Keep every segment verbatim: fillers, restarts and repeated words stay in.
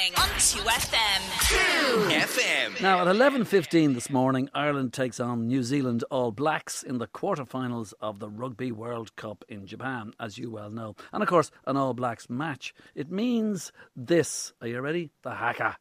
morning on two F M. two F M. Now at eleven fifteen this morning, Ireland takes on New Zealand All Blacks in the quarterfinals of the Rugby World Cup in Japan, as you well know. And of course, an All Blacks match. It means this. Are you ready? The haka.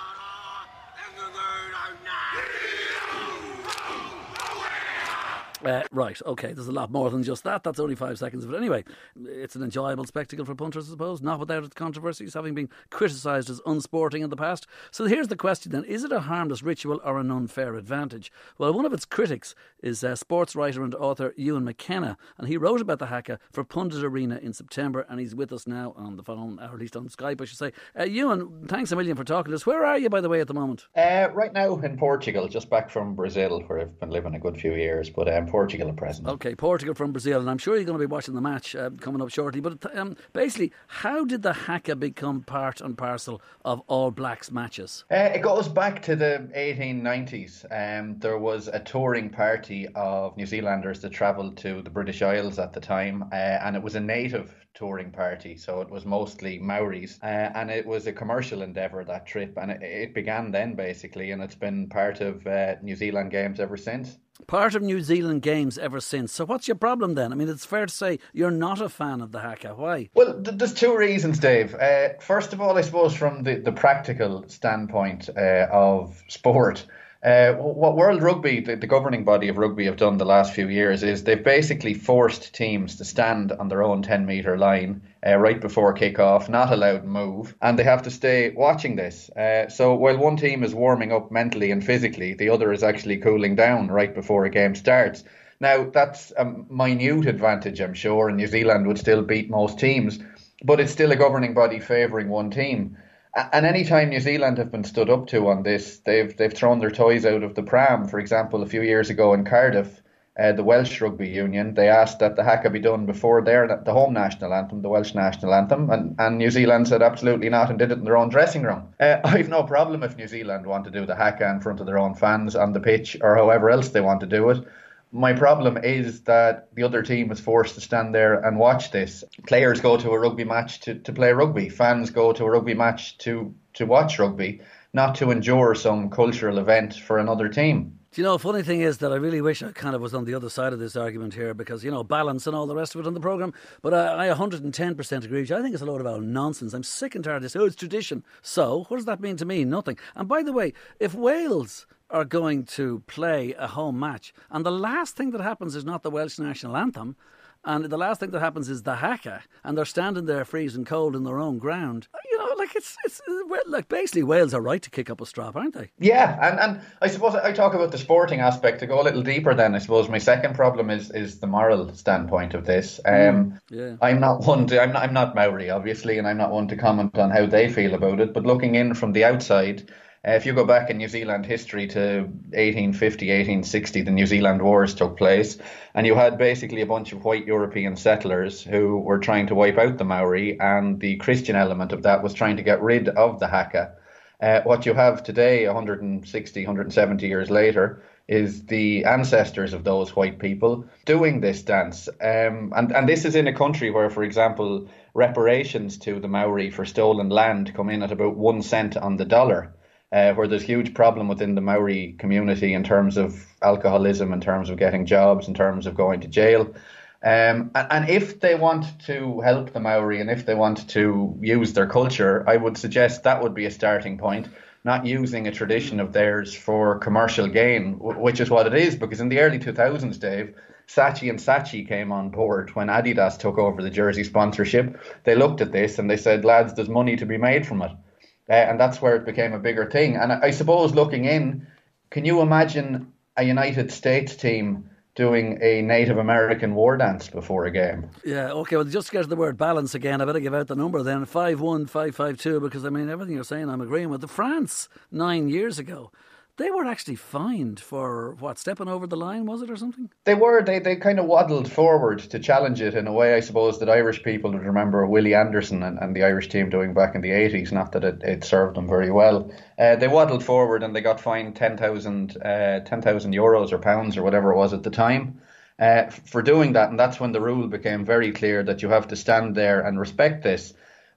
Uh, right, OK, there's a lot more than just that. That's only five seconds of it. Anyway, it's an enjoyable spectacle for punters, I suppose, not without its controversies, having been criticised as unsporting in the past. So here's the question then. Is it a harmless ritual or an unfair advantage? Well, one of its critics is uh, sports writer and author Ewan McKenna, and he wrote about the haka for Pundit Arena in September, and he's with us now on the phone, or at least on Skype, I should say. Uh, Ewan, thanks a million for talking to us. Where are you, by the way, at the moment? Uh, right now in Portugal, just back from Brazil, where I've been living a good few years, but um, Portugal at present. OK, Portugal from Brazil, and I'm sure you're going to be watching the match uh, coming up shortly. But um, basically, how did the haka become part and parcel of All Blacks matches? Uh, it goes back to the eighteen nineties. Um, there was a touring party of New Zealanders that travelled to the British Isles at the time, uh, and it was a native touring party, so it was mostly Maoris, uh, and it was a commercial endeavour, that trip, and it, it began then basically, and it's been part of uh, New Zealand games ever since. Part of New Zealand games ever since. So what's your problem then? I mean, it's fair to say you're not a fan of the haka. Why? Well, th- there's two reasons, Dave. Uh, first of all, I suppose from the, the practical standpoint uh, of sport, Uh, what World Rugby, the, the governing body of rugby, have done the last few years is they've basically forced teams to stand on their own ten metre line uh, right before kick-off, not allowed to move, and they have to stay watching this. Uh, so while one team is warming up mentally and physically, the other is actually cooling down right before a game starts. Now, that's a minute advantage, I'm sure, and New Zealand would still beat most teams, but it's still a governing body favouring one team. And any time New Zealand have been stood up to on this, they've they've thrown their toys out of the pram. For example, a few years ago in Cardiff, uh, the Welsh Rugby Union, they asked that the haka be done before their the home national anthem, the Welsh national anthem, and, and New Zealand said absolutely not and did it in their own dressing room. Uh, I've no problem if New Zealand want to do the haka in front of their own fans on the pitch or however else they want to do it. My problem is that the other team is forced to stand there and watch this. Players go to a rugby match to, to play rugby. Fans go to a rugby match to, to watch rugby, not to endure some cultural event for another team. Do you know, funny thing is that I really wish I kind of was on the other side of this argument here because, you know, balance and all the rest of it on the programme. But I, I one hundred ten percent agree with you. I think it's a load of old nonsense. I'm sick and tired of this. Oh, it's tradition. So, what does that mean to me? Nothing. And by the way, if Wales are going to play a home match and the last thing that happens is not the Welsh national anthem, and the last thing that happens is the haka, and they're standing there freezing cold in their own ground. You know, like it's it's like basically Wales are right to kick up a strop, aren't they? Yeah, and, and I suppose I talk about the sporting aspect to go a little deeper. Then I suppose my second problem is is the moral standpoint of this. Um, mm, yeah. I'm not one to I'm not I'm not Maori obviously, and I'm not one to comment on how they feel about it. But looking in from the outside. Uh, if you go back in New Zealand history to eighteen fifty, eighteen sixty, the New Zealand Wars took place, and you had basically a bunch of white European settlers who were trying to wipe out the Maori, and the Christian element of that was trying to get rid of the haka. Uh, what you have today, one hundred sixty, one hundred seventy years later, is the ancestors of those white people doing this dance. Um, and, and this is in a country where, for example, reparations to the Maori for stolen land come in at about one cent on the dollar. Uh, where there's huge problem within the Maori community in terms of alcoholism, in terms of getting jobs, in terms of going to jail. Um, and, and if they want to help the Maori and if they want to use their culture, I would suggest that would be a starting point, not using a tradition of theirs for commercial gain, which is what it is. Because in the early two thousands, Dave, Saatchi and Saatchi came on board when Adidas took over the jersey sponsorship. They looked at this and they said, lads, there's money to be made from it. Uh, and that's where it became a bigger thing. And I suppose looking in, can you imagine a United States team doing a Native American war dance before a game? Yeah, OK, well, just to get to the word balance again, I better give out the number then, five one five five two, because, I mean, everything you're saying I'm agreeing with. The France, nine years ago, they were actually fined for, what, stepping over the line, was it, or something? They were. They they kind of waddled forward to challenge it in a way, I suppose, that Irish people would remember Willie Anderson and, and the Irish team doing back in the eighties, not that it, it served them very well. Uh, they waddled forward and they got fined ten thousand uh, ten thousand euros or pounds or whatever it was at the time uh, for doing that. And that's when the rule became very clear that you have to stand there and respect this.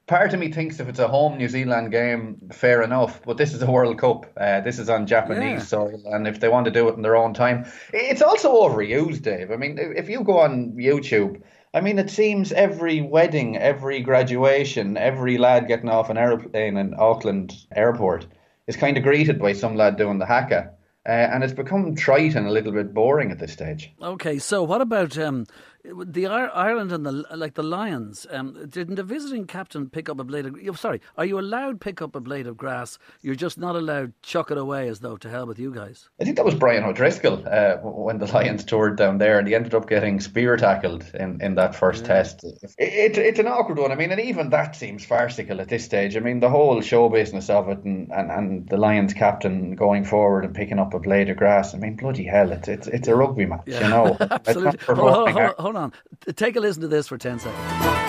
part of me thinks if it's a home New Zealand game, fair enough. But this is a World Cup. Uh, this is on Japanese Yeah. soil, and if they want to do it in their own time, it's also overused, Dave. I mean, if you go on YouTube, I mean, it seems every wedding, every graduation, every lad getting off an aeroplane in Auckland Airport is kind of greeted by some lad doing the haka. Uh, and it's become trite and a little bit boring at this stage. Okay, so what about um, the Ir- Ireland and the like the Lions? Um, didn't the visiting captain pick up a blade of? Oh, sorry, are you allowed pick up a blade of grass? You're just not allowed chuck it away as though to hell with you guys. I think that was Brian O'Driscoll uh, when the Lions toured down there, and he ended up getting spear tackled in, in that first yeah. test. It, it, it's an awkward one. I mean, and even that seems farcical at this stage. I mean, the whole show business of it, and, and, and the Lions captain going forward and picking up a blade of grass. I mean, bloody hell, it's it's, it's a rugby match, yeah. you know. Absolutely. Hold, hold, hold, hold on. Take a listen to this for ten seconds.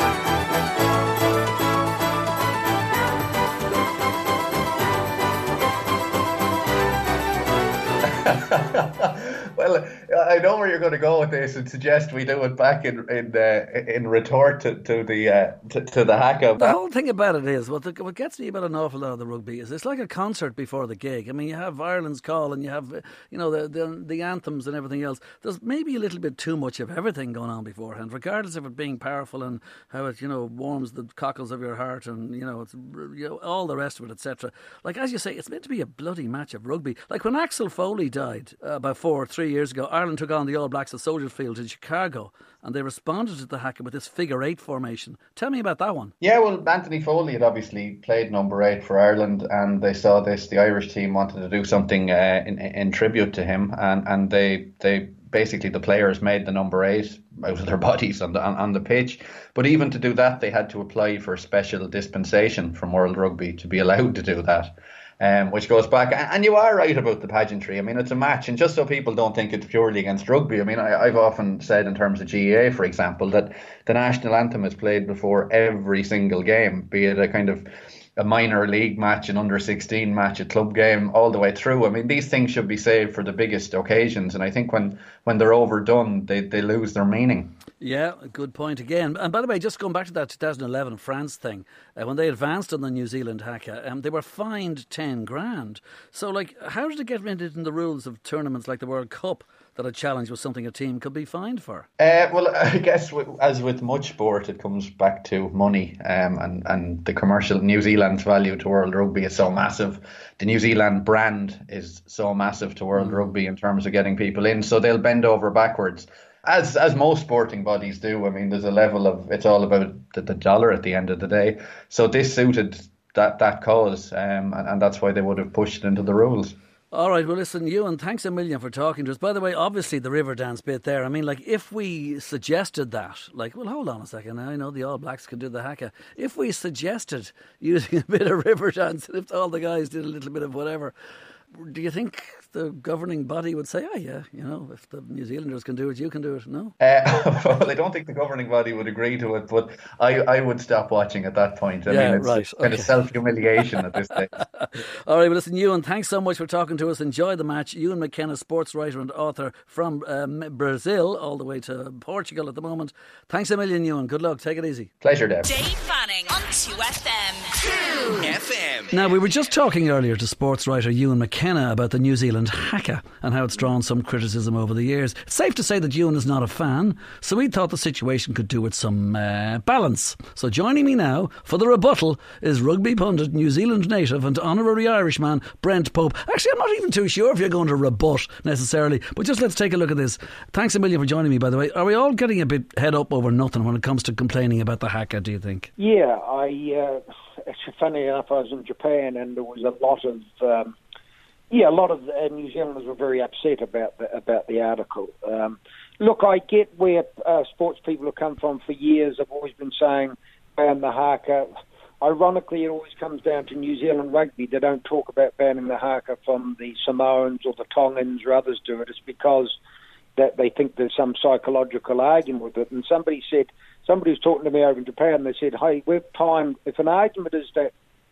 Well, I know where you're going to go with this, and suggest we do it back in in uh, in retort to, to the uh, to, to the haka. The whole thing about it is what the, what gets me about an awful lot of the rugby is it's like a concert before the gig. I mean, you have Ireland's Call, and you have you know the, the the anthems and everything else. There's maybe a little bit too much of everything going on beforehand, regardless of it being powerful and how it you know warms the cockles of your heart and you know it's you know all the rest of it, et cetera. Like as you say, it's meant to be a bloody match of rugby. Like when Axel Foley died uh, about four, three years ago, Ireland took on the All Blacks at Soldier Field in Chicago, and they responded to the haka with this figure eight formation. Tell me about that one. Yeah, well, Anthony Foley had obviously played number eight for Ireland, and they saw this. The Irish team wanted to do something uh, in, in tribute to him, and, and they they basically the players made the number eight out of their bodies on the on, on the pitch. But even to do that, they had to apply for special dispensation from World Rugby to be allowed to do that. Um, which goes back, and you are right about the pageantry. I mean, it's a match, and just so people don't think it's purely against rugby, I mean, I, I've often said in terms of G A A, for example, that the national anthem is played before every single game, be it a kind of a minor league match, an under sixteen match, a club game, all the way through. I mean, these things should be saved for the biggest occasions, and I think when, when they're overdone, they, they lose their meaning. Yeah, a good point again. And by the way, just going back to that two thousand eleven France thing, uh, when they advanced on the New Zealand haka, um, they were fined ten grand. So, like, how did it get rented in the rules of tournaments like the World Cup that a challenge was something a team could be fined for? Uh, well, I guess as with much sport, it comes back to money, um, and, and the commercial New Zealand's value to World Rugby is so massive. The New Zealand brand is so massive to World mm. Rugby in terms of getting people in, so they'll bend over backwards. As as most sporting bodies do. I mean, there's a level of, it's all about the, the dollar at the end of the day. So this suited that, that cause, um, and, and that's why they would have pushed it into the rules. All right, well, listen, Ewan, thanks a million for talking to us. By the way, obviously the river dance bit there, I mean, like, if we suggested that, like, well, hold on a second, I know the All Blacks can do the haka. If we suggested using a bit of river dance, and if all the guys did a little bit of whatever, do you think the governing body would say, oh yeah, you know, if the New Zealanders can do it, you can do it? No? Uh, well, I don't think the governing body would agree to it, but I, I would stop watching at that point. I yeah, mean, it's right. kind okay. of self-humiliation at this stage. All right, well, listen, Ewan, thanks so much for talking to us. Enjoy the match. Ewan McKenna, sports writer and author from um, Brazil all the way to Portugal at the moment. Thanks a million, Ewan. Good luck. Take it easy. Pleasure, Dave. Dave Fanning on two F M. two F M. Now, we were just talking earlier to sports writer Ewan McKenna about the New Zealand haka and how it's drawn some criticism over the years. It's safe to say that Ewan is not a fan, so we thought the situation could do with some uh, balance. So joining me now for the rebuttal is rugby pundit, New Zealand native and honorary Irishman Brent Pope. Actually, I'm not even too sure if you're going to rebut necessarily, but just let's take a look at this. Thanks a million for joining me, by the way. Are we all getting a bit head up over nothing when it comes to complaining about the haka, do you think? Yeah, I... Uh, actually, funny enough, I was in Japan and there was a lot of... Um, Yeah, a lot of uh, New Zealanders were very upset about the, about the article. Um, look, I get where uh, sports people have come from for years. I've always been saying ban the haka. Ironically, it always comes down to New Zealand rugby. They don't talk about banning the haka from the Samoans or the Tongans or others do it. It's because that they think there's some psychological argument with it. And somebody said, somebody was talking to me over in Japan, they said, hey, we've timed, if an argument is that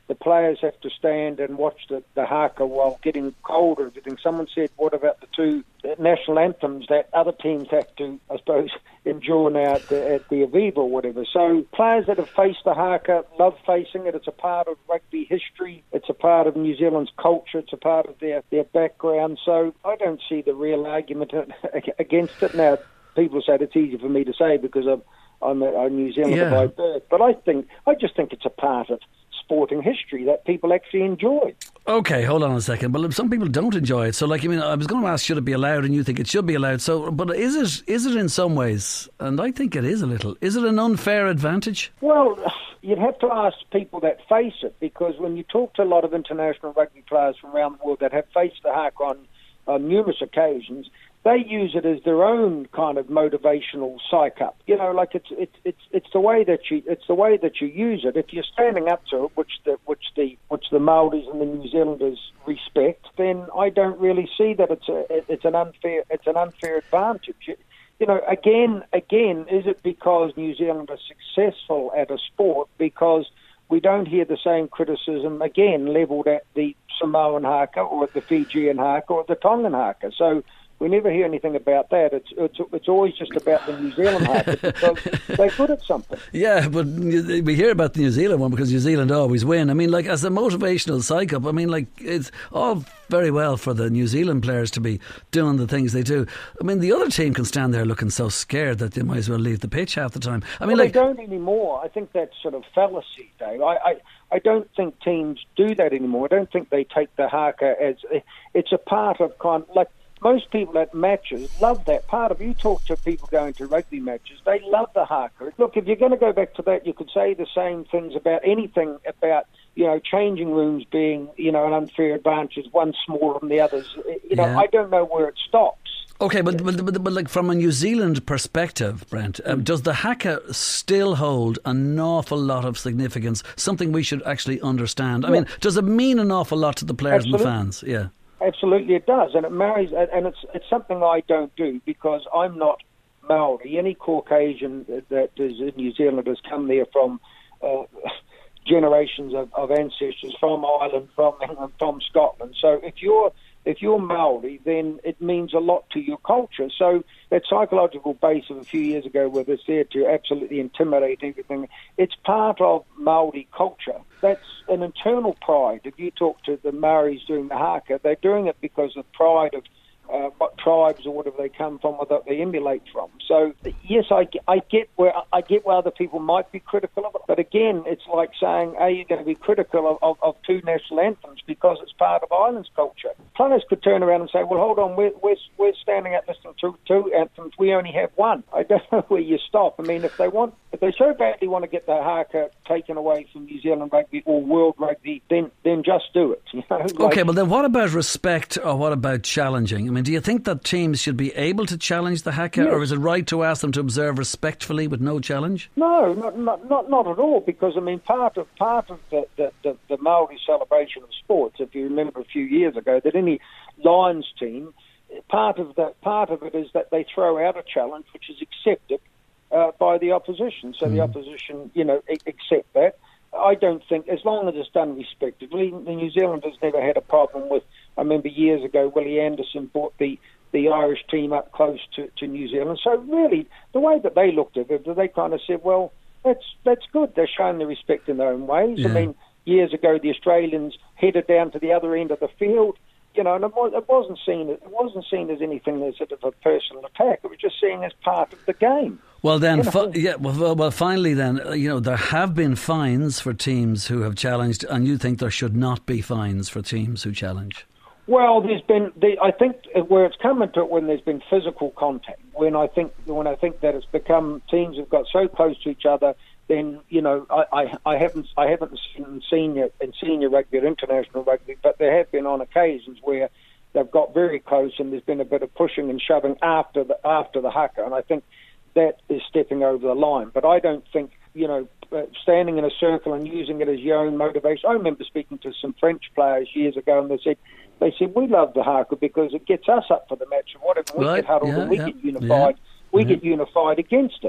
the players have to stand and watch the, the haka while getting cold or everything. Someone said, what about the two national anthems that other teams have to, I suppose, endure now at the, at the Aviva or whatever? So players that have faced the haka love facing it. It's a part of rugby history. It's a part of New Zealand's culture. It's a part of their, their background. So I don't see the real argument against it. Now, people say it's easy for me to say because I'm, I'm a, a New Zealander Yeah. by birth, but I think I just think it's a part of sporting history that people actually enjoy. Okay, hold on a second. But some people don't enjoy it. So, like, I mean, I was going to ask, should it be allowed? And you think it should be allowed. So, but is it? Is it in some ways? And I think it is a little. Is it an unfair advantage? Well, you'd have to ask people that face it, because when you talk to a lot of international rugby players from around the world that have faced the haka on, on numerous occasions, they use it as their own kind of motivational psych up. You know, like it's it's it's it's the way that you it's the way that you use it. If you're standing up to it, which the which the which the Māoris and the New Zealanders respect, then I don't really see that it's a it's an unfair it's an unfair advantage. You know, again, again, is it because New Zealand are successful at a sport? Because we don't hear the same criticism, again, levelled at the Samoan haka or at the Fijian haka or the Tongan haka. So we never hear anything about that. It's it's, it's always just about the New Zealand haka because they're good at something. Yeah, but we hear about the New Zealand one because New Zealand always win. I mean, like, as a motivational psych-up, I mean, like, it's all very well for the New Zealand players to be doing the things they do. I mean, the other team can stand there looking so scared that they might as well leave the pitch half the time. I mean, well, like, they don't anymore. I think that's sort of fallacy, Dave. I, I, I don't think teams do that anymore. I don't think they take the haka as... It's a part of kind of... Like, most people at matches love that part of it. You talk to people going to rugby matches, they love the haka. Look, if you're going to go back to that, you could say the same things about anything about, you know, changing rooms being, you know, an unfair advantage, one smaller than the others. You know, Yeah. I don't know where it stops. okay, but, but but but like, from a New Zealand perspective, Brent, um, does the haka still hold an awful lot of significance? Something we should actually understand. I Yeah. mean, does it mean an awful lot to the players Absolutely. and the fans? Yeah. Absolutely, it does, and it marries, and it's it's something I don't do because I'm not Maori. Any Caucasian that is in New Zealand has come there from uh, generations of, of ancestors from Ireland, from England, from Scotland. So if you're if you're Maori, then it means a lot to your culture. So that psychological base of a few years ago where it's there to absolutely intimidate everything, it's part of Maori culture. That's an internal pride. If you talk to the Maoris doing the haka, they're doing it because of pride of uh, what tribes or whatever they come from or that they emulate from. So yes, I, I get where I get where other people might be critical of it, but again, it's like saying, are you going to be critical of, of, of two national anthems because it's part of Ireland's culture? Players could turn around and say, well, hold on, we're, we're, we're standing out listening to two anthems, we only have one. I don't know where you stop. I mean, if they want, if they so badly want to get the haka taken away from New Zealand rugby or world rugby, then then just do it. You know? Like, Okay, but then what about respect, or what about challenging? I mean, do you think that teams should be able to challenge the haka, Yes. or is it right to ask them to observe respectfully with no challenge? No, not, not not not at all. Because I mean, part of part of the the, the, the Maori celebration of sports, if you remember a few years ago, that any Lions team, part of that part of it is that they throw out a challenge which is accepted uh, by the opposition. So mm. the opposition, you know, accept that. I don't think, as long as it's done respectfully, the New Zealanders never had a problem with. I remember years ago, Willie Anderson brought the. the Irish team up close to, to New Zealand. So really, the way that they looked at it, they kind of said, well, that's that's good. They're showing the respect in their own ways. Yeah. I mean, years ago, the Australians headed down to the other end of the field, you know, and it, was, it wasn't seen it wasn't seen as anything as sort of a personal attack. It was just seen as part of the game. Well then, You know? fi- yeah. Well, well, well, finally, then, uh, you know, there have been fines for teams who have challenged, and you think there should not be fines for teams who challenge? Well, there's been. The, I think where it's come into it when there's been physical contact. When I think when I think that it's become teams have got so close to each other. Then you know I, I, I haven't I haven't seen senior in senior rugby or international rugby, but there have been on occasions where they've got very close and there's been a bit of pushing and shoving after the after the haka, and I think that is stepping over the line. But I don't think you know uh, standing in a circle and using it as your own motivation. I remember speaking to some French players years ago, and they said. They said, we love the haka because it gets us up for the match, and whatever we Right, get huddled yeah, and we yeah, get unified, yeah, we yeah. get unified against it.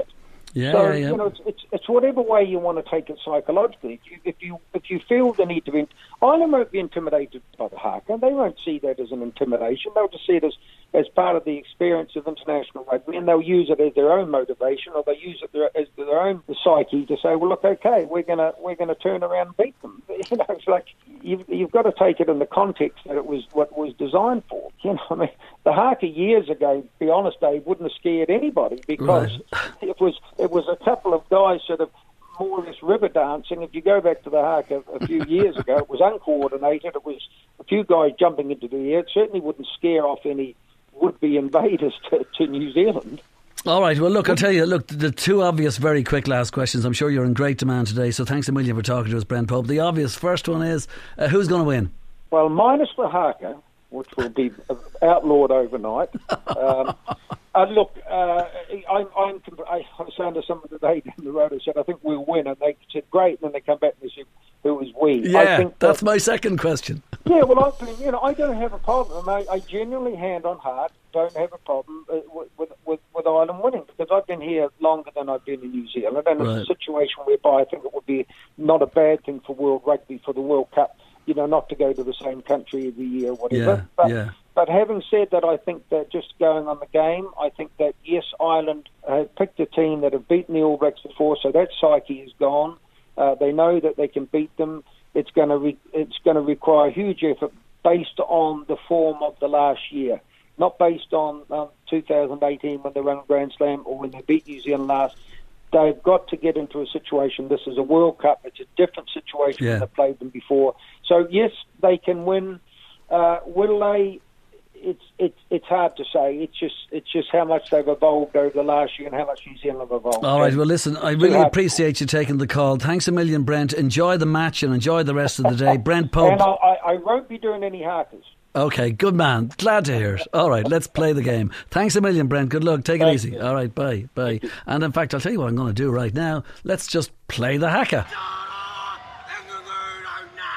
Yeah, so yeah, yeah. you know, it's, it's it's whatever way you want to take it psychologically. If you if you, if you feel the need to be, Ireland won't be intimidated by the haka. They won't see that as an intimidation. They'll just see it as as part of the experience of international rugby, and they'll use it as their own motivation, or they use it their, as their own psyche to say, well, look, okay, we're gonna we're gonna turn around and beat them. You know, it's like you've you've got to take it in the context that it was what it was designed for. You know, I mean, the haka years ago, to be honest, Dave, wouldn't have scared anybody because right. it was it was a couple of guys sort of more or less river dancing. If you go back to the haka a few years ago, it was uncoordinated. It was a few guys jumping into the air. It certainly wouldn't scare off any would-be invaders to, to New Zealand. All right, well, look, I'll tell you, look, the two obvious, very quick last questions. I'm sure you're in great demand today, so thanks a million for talking to us, Brent Pope. The obvious first one is, uh, who's going to win? Well, minus the haka, which will be outlawed overnight. um, uh, look, uh, I'm, I'm, I was saying to someone today down the road, I said, I think we'll win, and they said, great, and then they come back and they said, who was we? Yeah, I think that's that, my second question. Yeah, well, I, you know, I don't have a problem. I, I genuinely, hand on heart, don't have a problem uh, with, with with Ireland winning, because I've been here longer than I've been in New Zealand, and right. It's a situation whereby I think it would be not a bad thing for World Rugby, for the World Cup, you know, not to go to the same country every year or whatever. Yeah, but, yeah. but having said that, I think that just going on the game, I think that, yes, Ireland have picked a team that have beaten the All Blacks before, so that psyche is gone. Uh, they know that they can beat them. It's going to re- it's going to require huge effort based on the form of the last year, not based on um, two thousand eighteen when they won Grand Slam or when they beat New Zealand last. They've got to get into a situation. This is a World Cup. It's a different situation yeah. than they played them before. So yes, they can win. Uh, will they? It's it's it's hard to say. It's just it's just how much they've evolved over the last year and how much New Zealand have evolved. All right. Well, listen, I really appreciate you taking the call. Thanks a million, Brent. Enjoy the match and enjoy the rest of the day, Brent Pope. And I, I, I won't be doing any hakas. Okay, good man. Glad to hear it. All right, let's play the game. Thanks a million, Brent. Good luck. Take it Thank easy. you. All right, bye, bye. And in fact, I'll tell you what I'm going to do right now. Let's just play the haka.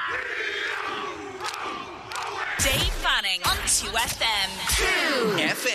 Dave Fanning on two F M. two F M.